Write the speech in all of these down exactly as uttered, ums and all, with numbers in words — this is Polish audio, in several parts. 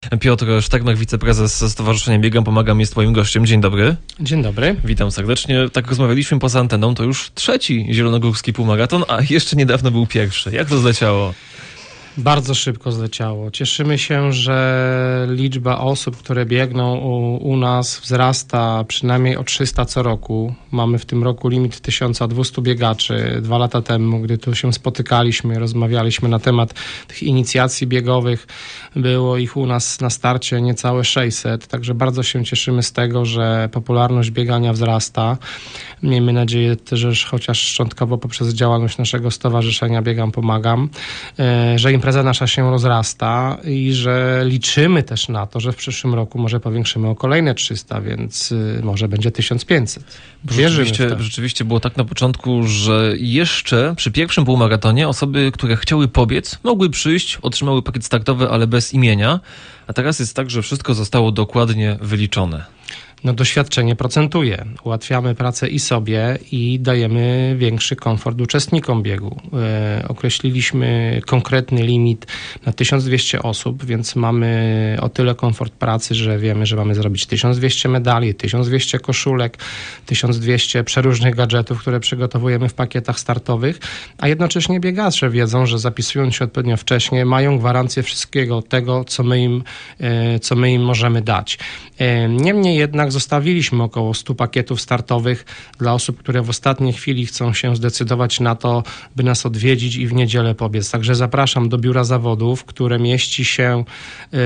Piotr Sztermach, wiceprezes Stowarzyszenia Biegam Pomagam, jest moim gościem. Dzień dobry. Dzień dobry. Witam serdecznie. Tak rozmawialiśmy poza anteną, to już trzeci zielonogórski półmaraton, a jeszcze niedawno był pierwszy. Jak to zleciało? Bardzo szybko zleciało. Cieszymy się, że liczba osób, które biegną u, u nas wzrasta przynajmniej o trzysta co roku. Mamy w tym roku limit tysiąc dwieście biegaczy. Dwa lata temu, gdy tu się spotykaliśmy, rozmawialiśmy na temat tych inicjacji biegowych, było ich u nas na starcie niecałe sześćset, także bardzo się cieszymy z tego, że popularność biegania wzrasta. Miejmy nadzieję też, że chociaż szczątkowo poprzez działalność naszego stowarzyszenia Biegam Pomagam, że impreza nasza się rozrasta i że liczymy też na to, że w przyszłym roku może powiększymy o kolejne trzysta, więc może będzie tysiąc pięćset. Rzeczywiście, rzeczywiście było tak na początku, że jeszcze przy pierwszym półmaratonie osoby, które chciały pobiec, mogły przyjść, otrzymały pakiet startowy, ale bez imienia, a teraz jest tak, że wszystko zostało dokładnie wyliczone. No, doświadczenie procentuje. Ułatwiamy pracę i sobie i dajemy większy komfort uczestnikom biegu. E, określiliśmy konkretny limit na tysiąc dwieście osób, więc mamy o tyle komfort pracy, że wiemy, że mamy zrobić tysiąc dwieście medali, tysiąc dwieście koszulek, tysiąc dwieście przeróżnych gadżetów, które przygotowujemy w pakietach startowych, a jednocześnie biegacze wiedzą, że zapisując się odpowiednio wcześnie, mają gwarancję wszystkiego tego, co my im, e, co my im możemy dać. E, niemniej jednak zostawiliśmy około stu pakietów startowych dla osób, które w ostatniej chwili chcą się zdecydować na to, by nas odwiedzić i w niedzielę pobiec. Także zapraszam do biura zawodów, które mieści się yy,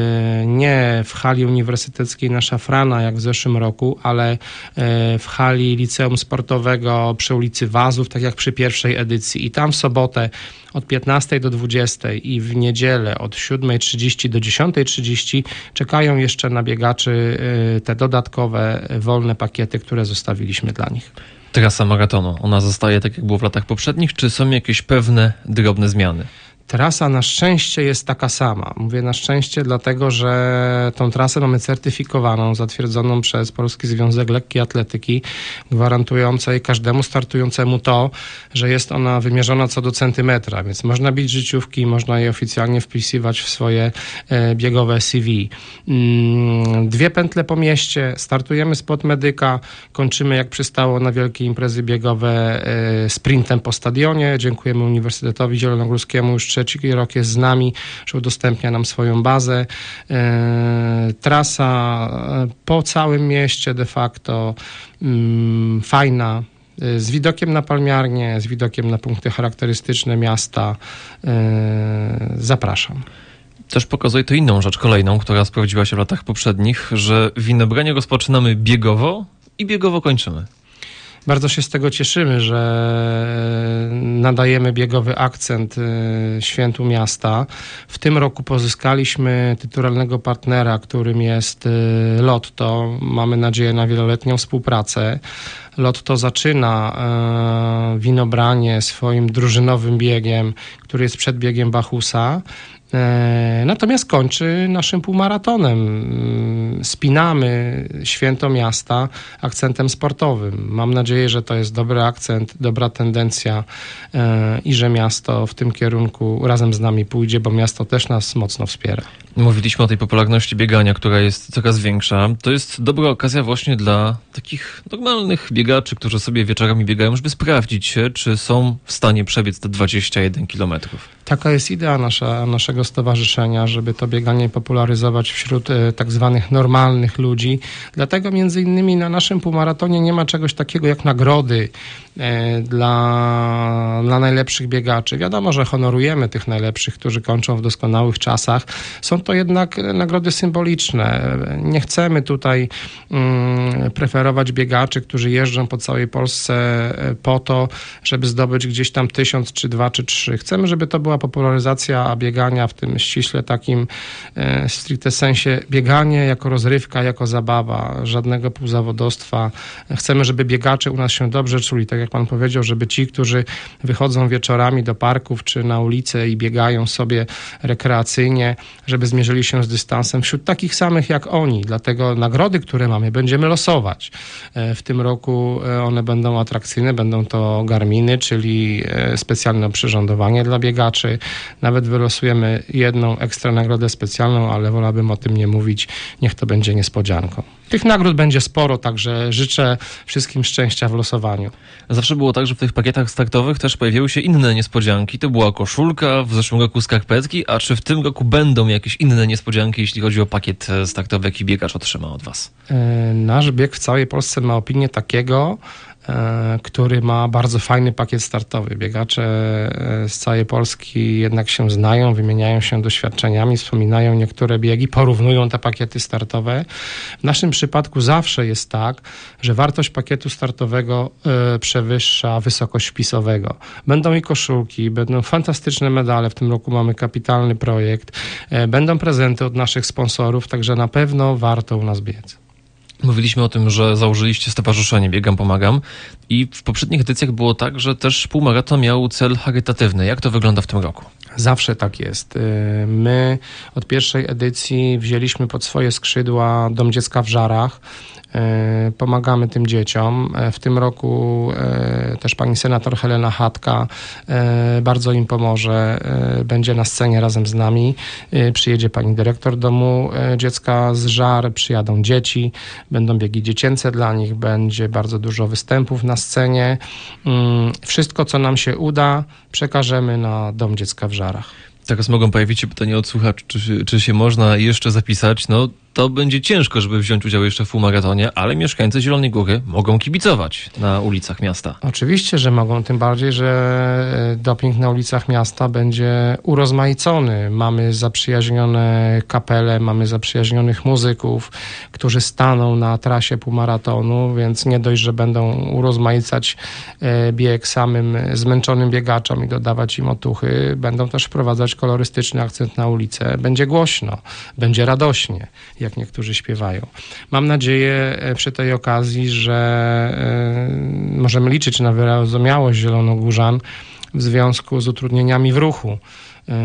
nie w hali uniwersyteckiej na Szafrana, jak w zeszłym roku, ale yy, w hali liceum sportowego przy ulicy Wazów, tak jak przy pierwszej edycji. I tam w sobotę od piętnastej do dwudziestej i w niedzielę od siódmej trzydzieści do dziesiątej trzydzieści czekają jeszcze na biegaczy yy, te dodatkowe, wolne pakiety, które zostawiliśmy dla nich. Trasa maratonu, ona zostaje tak, jak było w latach poprzednich, czy są jakieś pewne, drobne zmiany? Trasa na szczęście jest taka sama. Mówię na szczęście, dlatego że tą trasę mamy certyfikowaną, zatwierdzoną przez Polski Związek Lekkiej Atletyki, gwarantującej każdemu startującemu to, że jest ona wymierzona co do centymetra, więc można bić życiówki, można je oficjalnie wpisywać w swoje e, biegowe C V. Mm, dwie pętle po mieście, startujemy spod Medyka, kończymy jak przystało na wielkie imprezy biegowe e, sprintem po stadionie. Dziękujemy Uniwersytetowi Zielonogórskiemu, już trzeci rok jest z nami, że udostępnia nam swoją bazę. E, trasa po całym mieście de facto mm, fajna, z widokiem na palmiarnię, z widokiem na punkty charakterystyczne miasta. E, zapraszam. Też pokazuje to inną rzecz, kolejną, która sprawdziła się w latach poprzednich, że winobranie rozpoczynamy biegowo i biegowo kończymy. Bardzo się z tego cieszymy, że nadajemy biegowy akcent świętu miasta. W tym roku pozyskaliśmy tytularnego partnera, którym jest Lotto. Mamy nadzieję na wieloletnią współpracę. Lotto zaczyna winobranie swoim drużynowym biegiem, który jest przed biegiem Bachusa. Natomiast kończy naszym półmaratonem. Spinamy święto miasta akcentem sportowym. Mam nadzieję, że to jest dobry akcent, dobra tendencja i że miasto w tym kierunku razem z nami pójdzie, bo miasto też nas mocno wspiera. Mówiliśmy o tej popularności biegania, która jest coraz większa. To jest dobra okazja właśnie dla takich normalnych biegaczy, którzy sobie wieczorami biegają, żeby sprawdzić się, czy są w stanie przebiec te dwadzieścia jeden kilometrów. Taka jest idea nasza, naszego stowarzyszenia, żeby to bieganie popularyzować wśród e, tak zwanych normalnych ludzi. Dlatego między innymi na naszym półmaratonie nie ma czegoś takiego jak nagrody e, dla, dla najlepszych biegaczy. Wiadomo, że honorujemy tych najlepszych, którzy kończą w doskonałych czasach. Są to jednak nagrody symboliczne. Nie chcemy tutaj mm, preferować biegaczy, którzy jeżdżą po całej Polsce po to, żeby zdobyć gdzieś tam tysiąc, czy dwa, czy trzy. Chcemy, żeby to była popularyzacja biegania w tym ściśle takim e, stricte sensie bieganie jako rozrywka, jako zabawa, żadnego półzawodostwa. Chcemy, żeby biegacze u nas się dobrze czuli, tak jak pan powiedział, żeby ci, którzy wychodzą wieczorami do parków czy na ulicę i biegają sobie rekreacyjnie, żeby zmierzyli się z dystansem wśród takich samych jak oni. Dlatego nagrody, które mamy, będziemy losować. E, w tym roku one będą atrakcyjne, będą to Garminy, czyli e, specjalne oprzyrządowanie dla biegaczy. biegaczy. Nawet wylosujemy jedną ekstra nagrodę specjalną, ale wolałbym o tym nie mówić. Niech to będzie niespodzianką. Tych nagród będzie sporo, także życzę wszystkim szczęścia w losowaniu. Zawsze było tak, że w tych pakietach startowych też pojawiały się inne niespodzianki. To była koszulka, w zeszłym roku skarpetki, a czy w tym roku będą jakieś inne niespodzianki, jeśli chodzi o pakiet startowy, jaki biegacz otrzyma od was? Nasz bieg w całej Polsce ma opinię takiego, który ma bardzo fajny pakiet startowy. Biegacze z całej Polski jednak się znają, wymieniają się doświadczeniami, wspominają niektóre biegi, porównują te pakiety startowe. W naszym przypadku zawsze jest tak, że wartość pakietu startowego przewyższa wysokość wpisowego. Będą i koszulki, będą fantastyczne medale, w tym roku mamy kapitalny projekt, będą prezenty od naszych sponsorów, także na pewno warto u nas biec. Mówiliśmy o tym, że założyliście stowarzyszenie Biegam, Pomagam i w poprzednich edycjach było tak, że też półmaraton miał cel charytatywny. Jak to wygląda w tym roku? Zawsze tak jest. My od pierwszej edycji wzięliśmy pod swoje skrzydła Dom Dziecka w Żarach. Pomagamy tym dzieciom. W tym roku też pani senator Helena Chatka bardzo im pomoże. Będzie na scenie razem z nami. Przyjedzie pani dyrektor Domu Dziecka z Żar, przyjadą dzieci, będą biegi dziecięce dla nich, będzie bardzo dużo występów na scenie. Wszystko, co nam się uda, przekażemy na Dom Dziecka w Żarach. Teraz mogą pojawić się pytania od słuchaczy, czy, czy się można jeszcze zapisać. No to będzie ciężko, żeby wziąć udział jeszcze w półmaratonie, ale mieszkańcy Zielonej Góry mogą kibicować na ulicach miasta. Oczywiście, że mogą, tym bardziej, że doping na ulicach miasta będzie urozmaicony. Mamy zaprzyjaźnione kapele, mamy zaprzyjaźnionych muzyków, którzy staną na trasie półmaratonu, więc nie dość, że będą urozmaicać bieg samym zmęczonym biegaczom i dodawać im otuchy, będą też wprowadzać kolorystyczny akcent na ulicę. Będzie głośno, będzie radośnie, jak niektórzy śpiewają. Mam nadzieję przy tej okazji, że y, możemy liczyć na wyrozumiałość zielonogórzan w związku z utrudnieniami w ruchu. Yy,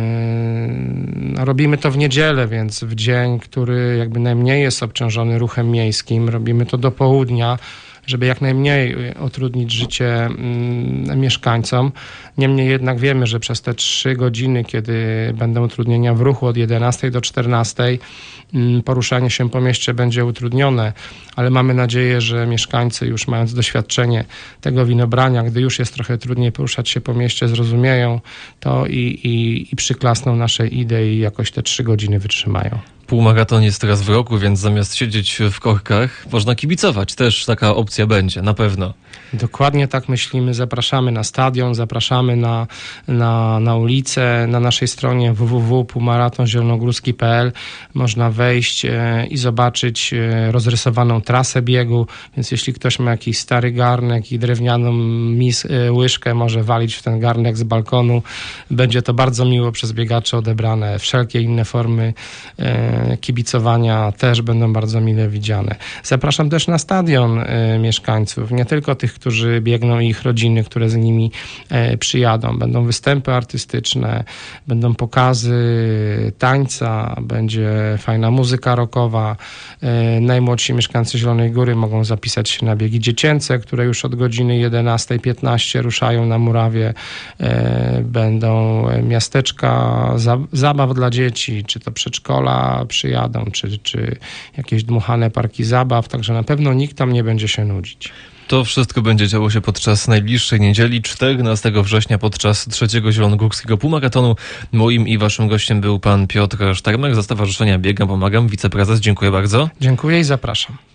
robimy to w niedzielę, więc w dzień, który jakby najmniej jest obciążony ruchem miejskim, robimy to do południa, żeby jak najmniej utrudnić życie mm, mieszkańcom. Niemniej jednak wiemy, że przez te trzy godziny, kiedy będą utrudnienia w ruchu od jedenastej do czternastej, mm, poruszanie się po mieście będzie utrudnione, ale mamy nadzieję, że mieszkańcy już mając doświadczenie tego winobrania, gdy już jest trochę trudniej poruszać się po mieście, zrozumieją to i, i, i przyklasną naszej idei i jakoś te trzy godziny wytrzymają. Półmaraton jest teraz w roku, więc zamiast siedzieć w korkach, można kibicować. Też taka opcja będzie, na pewno. Dokładnie tak myślimy. Zapraszamy na stadion, zapraszamy na, na, na ulicę. Na naszej stronie w w w kropka półmaraton zielonogórski kropka p l można wejść e, i zobaczyć e, rozrysowaną trasę biegu, więc jeśli ktoś ma jakiś stary garnek i drewnianą mis, e, łyżkę, może walić w ten garnek z balkonu. Będzie to bardzo miło przez biegaczy odebrane. Wszelkie inne formy e, kibicowania też będą bardzo mile widziane. Zapraszam też na stadion e, mieszkańców, nie tylko tych, którzy biegną i ich rodziny, które z nimi e, przyjadą. Będą występy artystyczne, będą pokazy tańca, będzie fajna muzyka rockowa. E, najmłodsi mieszkańcy Zielonej Góry mogą zapisać się na biegi dziecięce, które już od godziny jedenastej piętnaście ruszają na Murawie. E, będą miasteczka za, zabaw dla dzieci, czy to przedszkola przyjadą, czy, czy jakieś dmuchane parki zabaw, także na pewno nikt tam nie będzie się nudzić. To wszystko będzie działo się podczas najbliższej niedzieli, czternastego września, podczas trzeciego Zielonogórskiego Półmaratonu. Moim i waszym gościem był pan Piotr Sztermek ze Stowarzyszenia Biegam, Pomagam, wiceprezes. Dziękuję bardzo. Dziękuję i zapraszam.